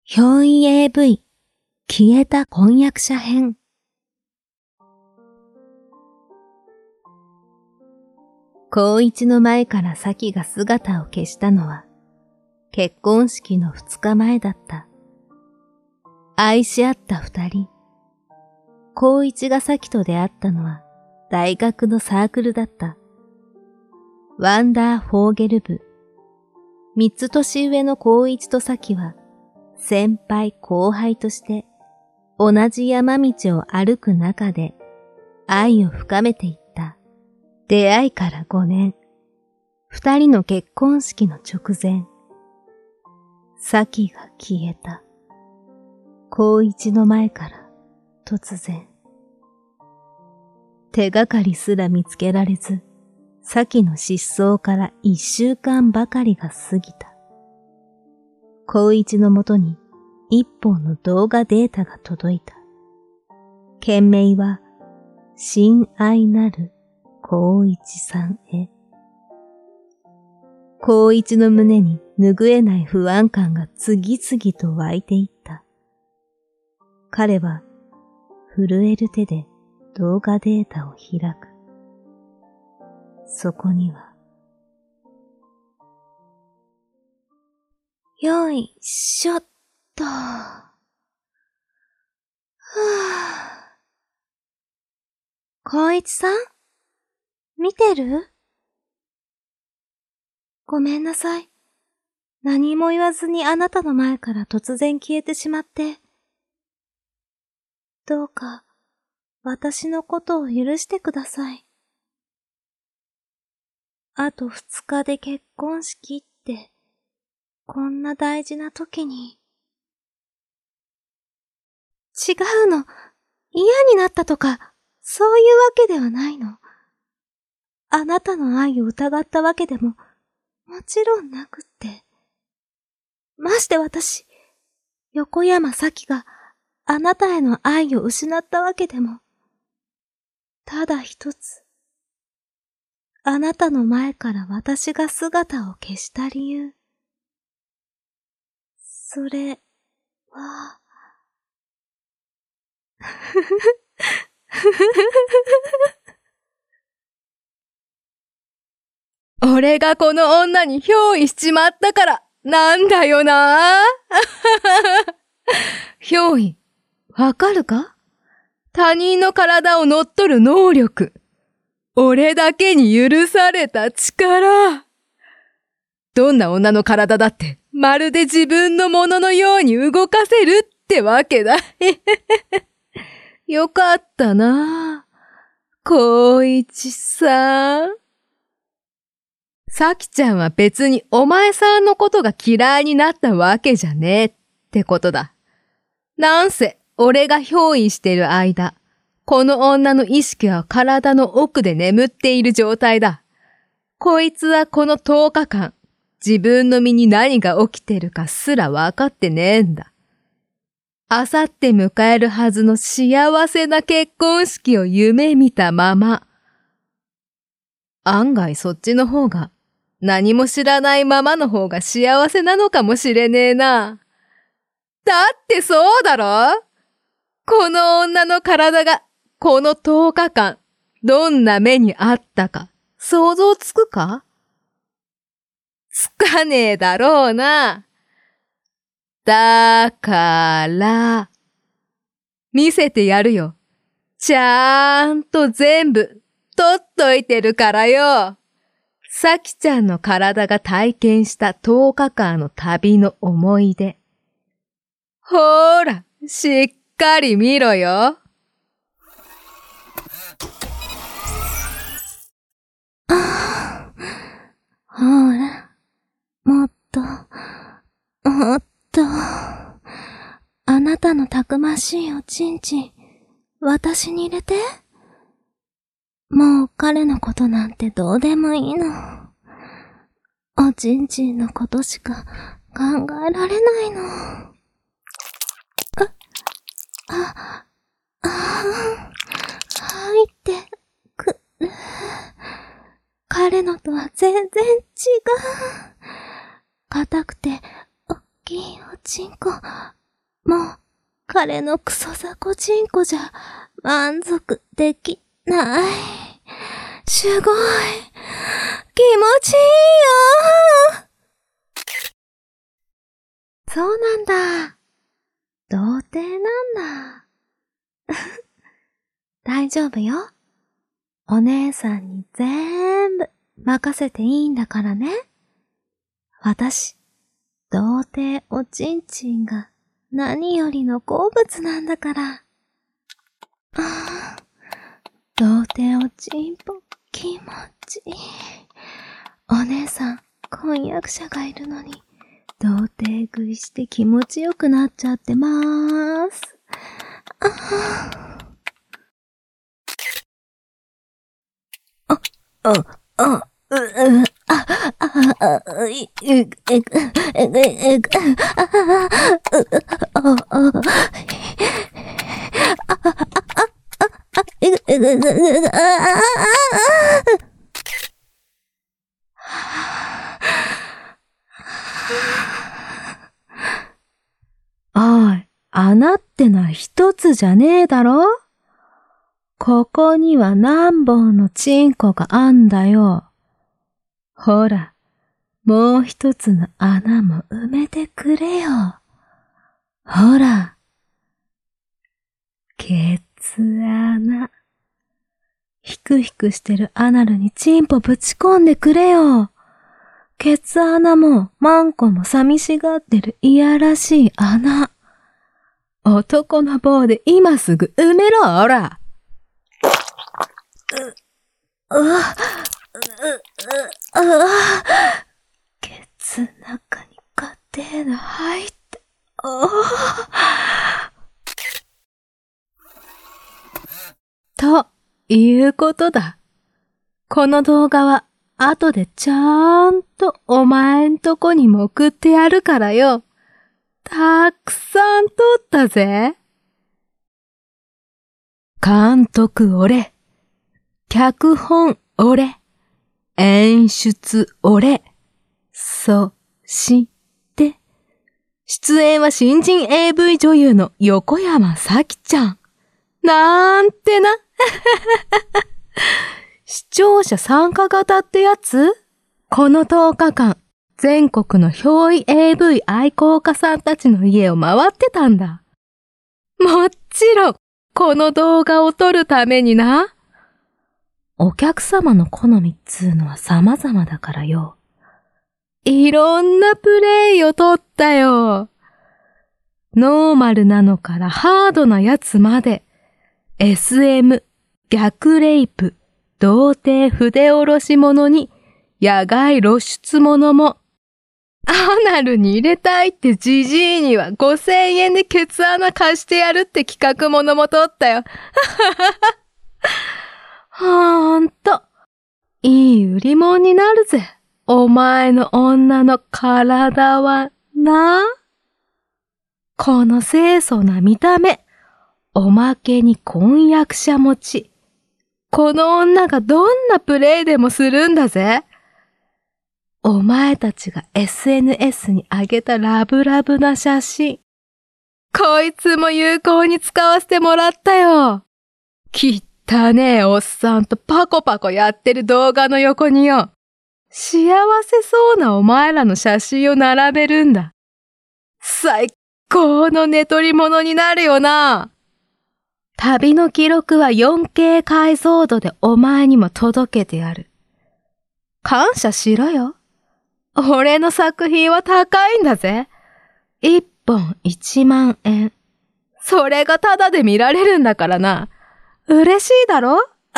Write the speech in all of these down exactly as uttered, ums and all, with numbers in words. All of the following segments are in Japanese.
ひょうい エーブイ 消えた婚約者編。高一の前からサキが姿を消したのは結婚式の二日前だった。愛し合った二人。高一がサキと出会ったのは大学のサークルだった。ワンダーフォーゲル部。三つ年上の高一とサキは先輩後輩として同じ山道を歩く中で愛を深めていった。出会いからごねん。二人の結婚式の直前。サキが消えた。高一の前から突然。手がかりすら見つけられず、サキの失踪から一週間ばかりが過ぎた。高一のもとに一本の動画データが届いた。件名は、親愛なる高一さんへ。高一の胸に拭えない不安感が次々と湧いていった。彼は震える手で動画データを開く。そこには、よいしょっと。はぁ。高一さん？見てる？ごめんなさい。何も言わずにあなたの前から突然消えてしまって。どうか、私のことを許してください。あと二日で結婚式って、こんな大事な時に。違うの。嫌になったとか、そういうわけではないの。あなたの愛を疑ったわけでも、もちろんなくって。まして私、横山咲があなたへの愛を失ったわけでも、ただ一つ。あなたの前から私が姿を消した理由。それは、ふふふ、ふふふふ。 俺がこの女に憑依しちまったから、なんだよな憑依、わかるか？他人の体を乗っ取る能力。俺だけに許された力。どんな女の体だって、まるで自分のもののように動かせるってわけだ。よかったな高一さん。さきちゃんは別にお前さんのことが嫌いになったわけじゃねえってことだ。なんせ俺が憑依している間、この女の意識は体の奥で眠っている状態だ。こいつはこのとおかかん、自分の身に何が起きてるかすら分かってねえんだ。あさって迎えるはずの幸せな結婚式を夢見たまま。案外そっちの方が、何も知らないままの方が幸せなのかもしれねえな。だってそうだろ？この女の体が、このとおかかん、どんな目にあったか、想像つくか？つかねえだろうな。だから、見せてやるよ。ちゃーんと全部、取っといてるからよ。さきちゃんの体が体験したとおかかんの旅の思い出。ほーら、しっかり見ろよ。 ああ、ほら、もっと、もっと、あなたのたくましいおちんちん、私に入れて。もう彼のことなんてどうでもいいの。おちんちんのことしか考えられないの。あ、あ、あ、入って、く、彼のとは全然違う。硬くて、 きいおちんこ。もう、彼のクソザコチンコじゃ満足できない。すごい。気持ちいいよ。そうなんだ。童貞なんだ。大丈夫よ。お姉さんに全部任せていいんだからね。私、童貞おちんちんが何よりの好物なんだから。ああ、童貞おちんぽ気持ちいい。お姉さん、婚約者がいるのに、童貞食いして気持ちよくなっちゃってまーす。ああ、あ、あ、う、う、あ、あ、あ、い、う、え、え、え、え、あ、あ、あ、おい、穴ってのは一つじゃねえだろ？ここには何本のチンコがあんだよ。ほら、もう一つの穴も埋めてくれよ。ほら、ケツ穴。ヒクヒクしてるアナルにチンポぶち込んでくれよ。ケツ穴もマンコも寂しがってるいやらしい穴。男の棒で今すぐ埋めろ、ほら。う、う、う、う、う、ケツ中にカテーナ入って、おということだ。この動画は後でちゃんとお前んとこにも送ってやるからよ。たくさん撮ったぜ。監督俺。脚本俺。演出俺。そして、出演は新人 エーブイ 女優の横山咲ちゃん。なんてな。視聴者参加型ってやつ？このとおかかん、全国の憑依 エーブイ 愛好家さんたちの家を回ってたんだ。もちろん、この動画を撮るためにな。お客様の好みっつうのは様々だからよ。いろんなプレイを撮ったよ。ノーマルなのからハードなやつまで、エスエム、逆レイプ、童貞筆下ろし者に、野外露出者も、アナルに入れたいってジジイにはごせんえんでケツ穴貸してやるって企画ものも撮ったよ。ほんと、いい売り物になるぜ。お前の女の体はな。この清楚な見た目、おまけに婚約者持ち。この女がどんなプレイでもするんだぜ。お前たちが エスエヌエス に上げたラブラブな写真。こいつも有効に使わせてもらったよ。きったねえおっさんとパコパコやってる動画の横によ。幸せそうなお前らの写真を並べるんだ。最高の寝取り物になるよな。旅の記録は よんケー 解像度でお前にも届けてやる。感謝しろよ。俺の作品は高いんだぜ。一本いちまんえん。それがタダで見られるんだからな。嬉しいだろ？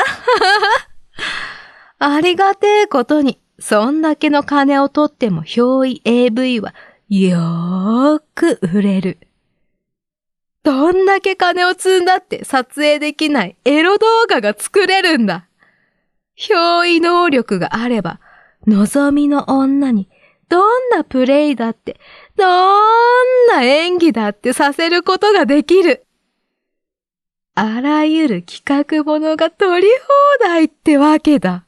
ありがてえことに、そんだけの金を取っても憑依 エーブイ はよーく売れる。どんだけ金を積んだって撮影できないエロ動画が作れるんだ。憑依能力があれば、望みの女にどんなプレイだって、どんな演技だってさせることができる。あらゆる企画ものが撮り放題ってわけだ。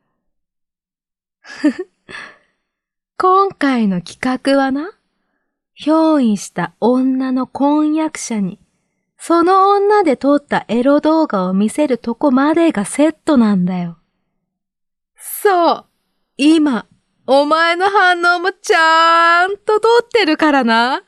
今回の企画はな、 憑依した女の婚約者に、その女で撮ったエロ動画を見せるとこまでがセットなんだよ。そう、今、お前の反応もちゃーんと撮ってるからな。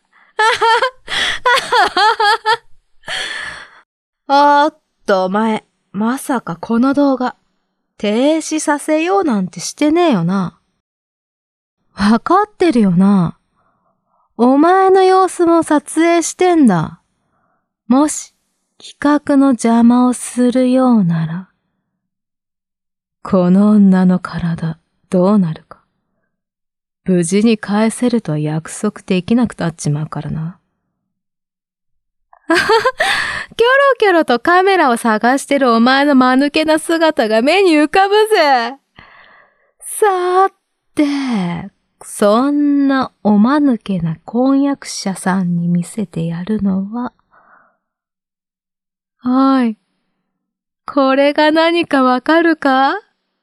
おーっとお前、まさかこの動画、停止させようなんてしてねえよな。わかってるよな。お前の様子も撮影してんだ。もし、企画の邪魔をするようなら、この女の体、どうなるか。無事に返せるとは約束できなくなっちまうからな。キョロキョロとカメラを探してるお前の間抜けな姿が目に浮かぶぜ。さーて、そんなおまぬけな婚約者さんに見せてやるのは、おい、これが何かわかるか？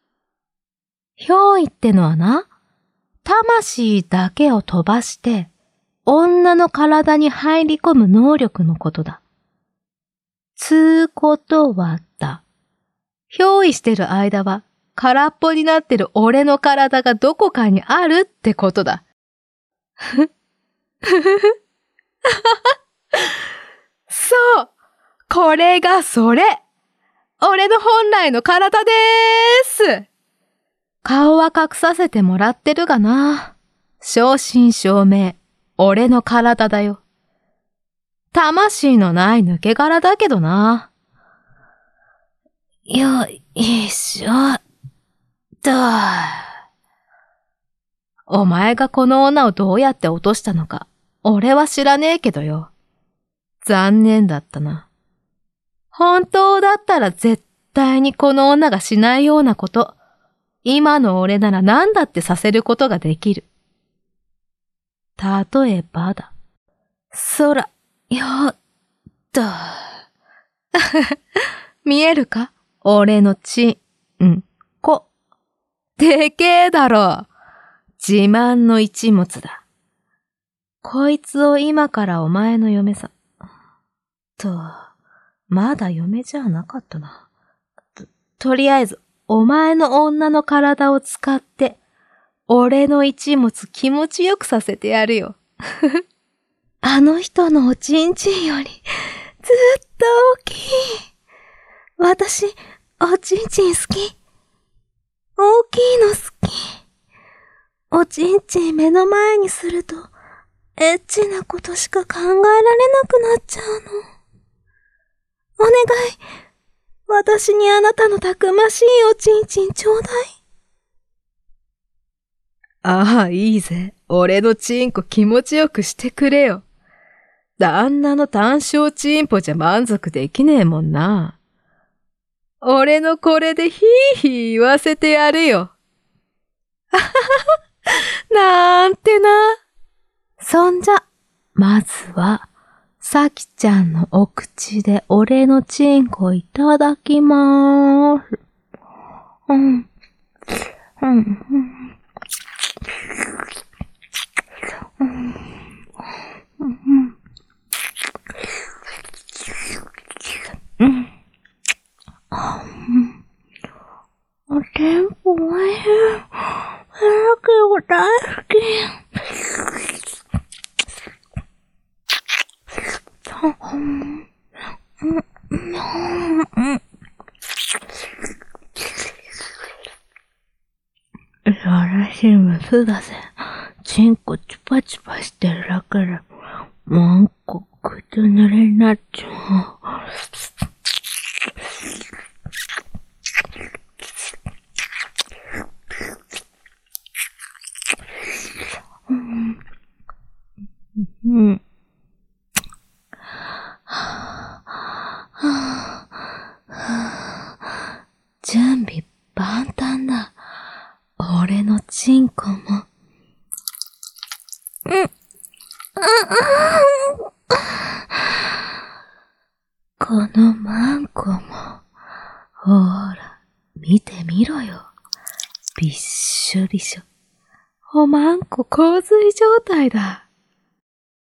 憑依ってのはな、魂だけを飛ばして、女の体に入り込む能力のことだ。つーことはだ。憑依してる間は、空っぽになってる俺の体がどこかにあるってことだ。ふ、ふふふ。そう、これがそれ。俺の本来の体でーす。顔は隠させてもらってるがな。正真正銘、俺の体だよ。魂のない抜け殻だけどな。よいしょ。と。お前がこの女をどうやって落としたのか、俺は知らねえけどよ。残念だったな。本当だったら絶対にこの女がしないようなこと、今の俺なら何だってさせることができる。例えばだ。そら、よっと。見えるか？俺のちんこ。でけえだろ。自慢の一物だ。こいつを今からお前の嫁さ。と、まだ嫁じゃなかったな。と、とりあえず、お前の女の体を使って、俺の一物気持ちよくさせてやるよ。あの人のおちんちんより、ずっと大きい。私、おちんちん好き。大きいの好き。おちんちん目の前にすると、エッチなことしか考えられなくなっちゃうの。お願い。私にあなたのたくましいおちんちんちょうだい。ああ、いいぜ。俺のチンコ気持ちよくしてくれよ。旦那の単小チンポじゃ満足できねえもんな。俺のこれでヒーヒー言わせてやるよ。あははは、なんてな。そんじゃ、まずは、さきちゃんのお口で俺のチンコいただきまーす。うん。うん。うん。うん。うん。うん。おてんぽおいしい。それだけが大好き。嵐メスだぜ。チンコチュパチュパしてるだけで、もうこ口濡れになっちゃう。うん。準備万端だ。俺のチンコも。うん。このマンコも。ほら、見てみろよ。びっしょびしょ。おまんこ洪水状態だ。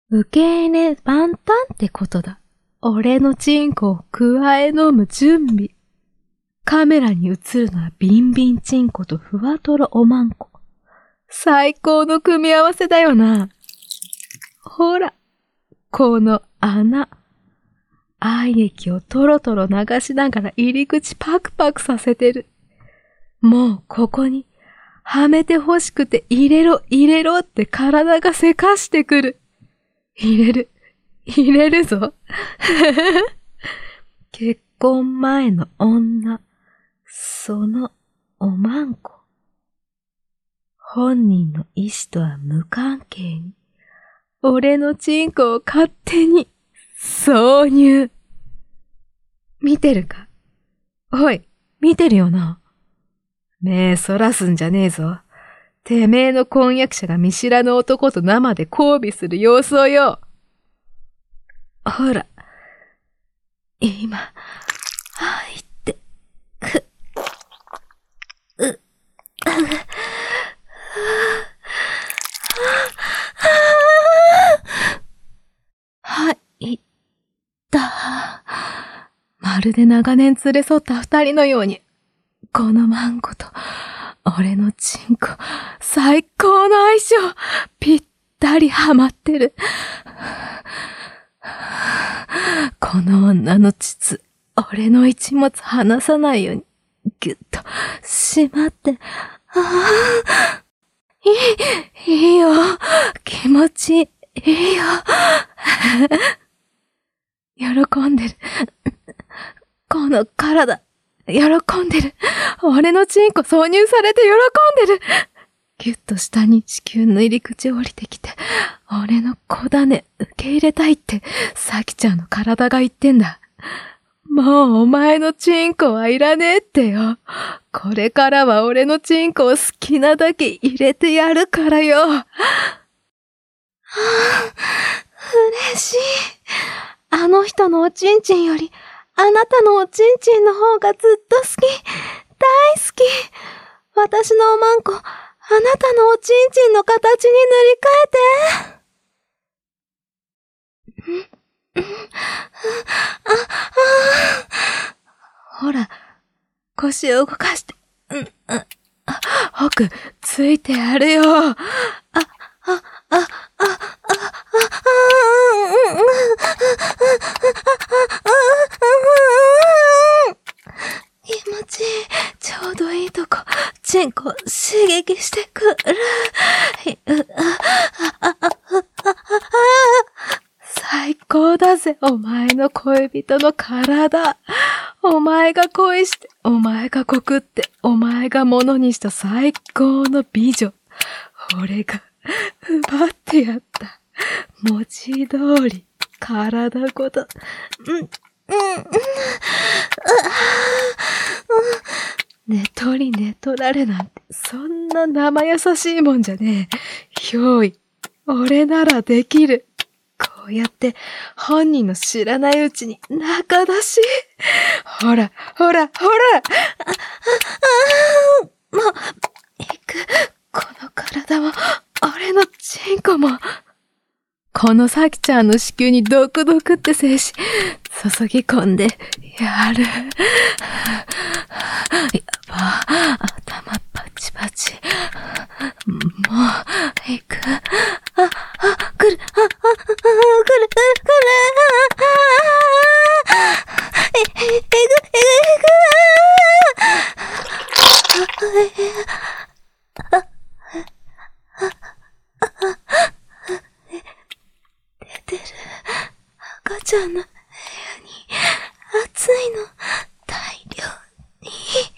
受け入れ万端ってことだ。俺のチンコをくわえ飲む準備。カメラに映るのはビンビンチンコとふわとろおまんこ。最高の組み合わせだよな。ほら、この穴。愛液をトロトロ流しながら入り口パクパクさせてる。もうここにはめて欲しくて入れろ入れろって体がせかしてくる。入れる、入れるぞ。結婚前の女、そのおまんこ。本人の意思とは無関係に、俺のチンコを勝手に挿入。見てるか？おい、見てるよな。目そらすんじゃねえぞ。てめえの婚約者が見知らぬ男と生で交尾する様子をよ。ほら、今、入って、く、う、う、はい、だ。まるで長年連れ添った二人のように、このマンコと、俺のチンコ、最高の相性、ぴったりハマってる。この女の膣、俺の一物離さないように、ぎゅっと、しまって、ああ、いい、いいよ、気持ちいいよ。喜んでる。この体、喜んでる。俺のチンコ挿入されて喜んでる。ぎゅっと下に子宮の入り口降りてきて、俺の子種受け入れたいって、さきちゃんの体が言ってんだ。もうお前のチンコはいらねえってよ。これからは俺のチンコを好きなだけ入れてやるからよ。はあ、嬉しい。あの人のおちんちんより、あなたのおちんちんの方がずっと好き。大好き。私のおまんこ、あなたのおちんちんの形に塗り替えて。んんあ、あ、ほら、腰を動かして。うん、うん、あ、奥、ついてやるよ。あ、あ、あ、あ、あ、あ、気持ちいい。ちょうどいいとこ、チンコ刺激してくる。最高だぜ、お前の恋人の体。お前が恋して、お前が告って、お前がものにした最高の美女。俺が奪ってやった。文字通り、体ごと。うん、うん、うん。寝取り寝取られなんて、そんな生優しいもんじゃねえ。憑依、俺ならできる。こうやって、本人の知らないうちに仲出し。ほら、ほら、ほら。あ、あ、あ、もう、行く。この体も、俺のチンコも。このさきちゃんの子宮にドクドクって精子、注ぎ込んで、やる。やば、頭パチパチ。もう、行く。あ、あ、来る、あ、あ、あ、来る、来る、来る。え、え、えぐ、えぐ、えぐ。あ、あ、出てる。赤ちゃんの部屋に熱いの大量に。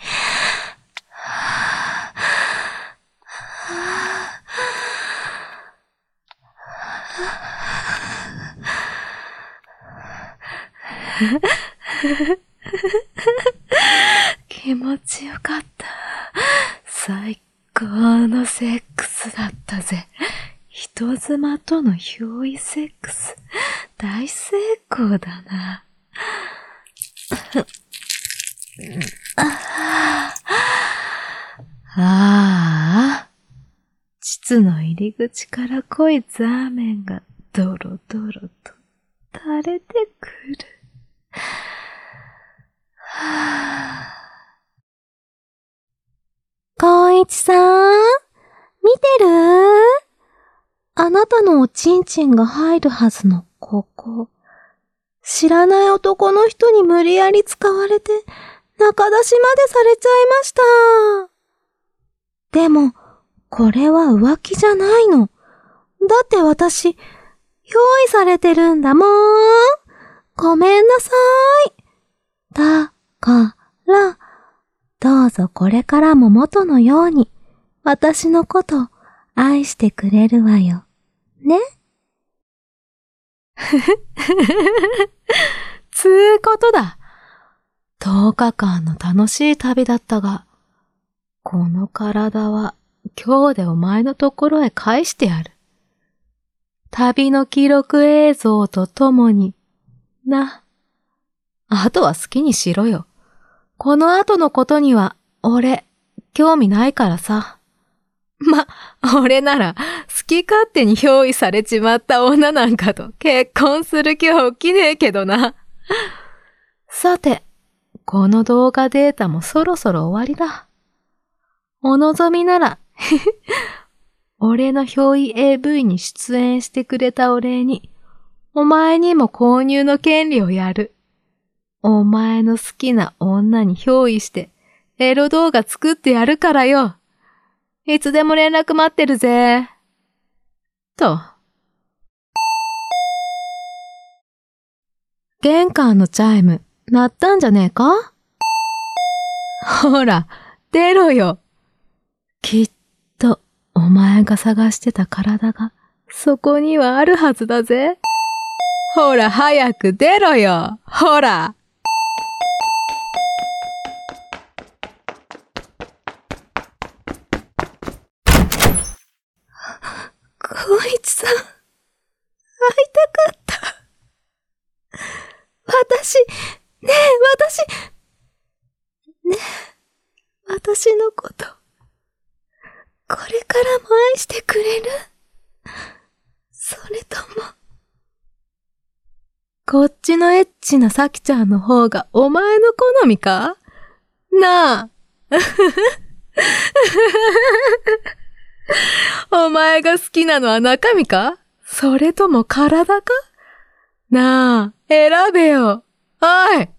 はぁはぁ気持ちよかった。最高のセックスだったぜ。人妻との憑依セックス、大成功だな。ああ、膣の入り口から濃いザーメンがドロドロと垂れてくる。はぁ。光一さん、見てる？あなたのおちんちんが入るはずのここ。知らない男の人に無理やり使われて中出しまでされちゃいました。でも、これは浮気じゃないの。だって私、用意されてるんだもん。ごめんなさい。だから、どうぞこれからも元のように、私のこと愛してくれるわよ。ね？ふふ、つーことだ。とおかかんの楽しい旅だったが、この体は今日でお前のところへ返してやる。旅の記録映像とともに、な。あとは好きにしろよ。この後のことには、俺、興味ないからさ。ま、俺なら、好き勝手に憑依されちまった女なんかと結婚する気は起きねえけどな。さて、この動画データもそろそろ終わりだ。お望みなら、俺の憑依 エーブイ に出演してくれたお礼に、お前にも購入の権利をやる。お前の好きな女に憑依して、エロ動画作ってやるからよ。いつでも連絡待ってるぜ。と。玄関のチャイム、鳴ったんじゃねえか？ほら、出ろよ。きっと、お前が探してた体が、そこにはあるはずだぜ。ほら、早く出ろよ。ほら。光一さん、会いたかった。私、ねえ、私、ねえ、私のこと、これからも愛してくれる？それとも、こっちのエッチなさきちゃんの方がお前の好みか？なあ。お前が好きなのは中身か？それとも体か？なあ、選べよ。おい。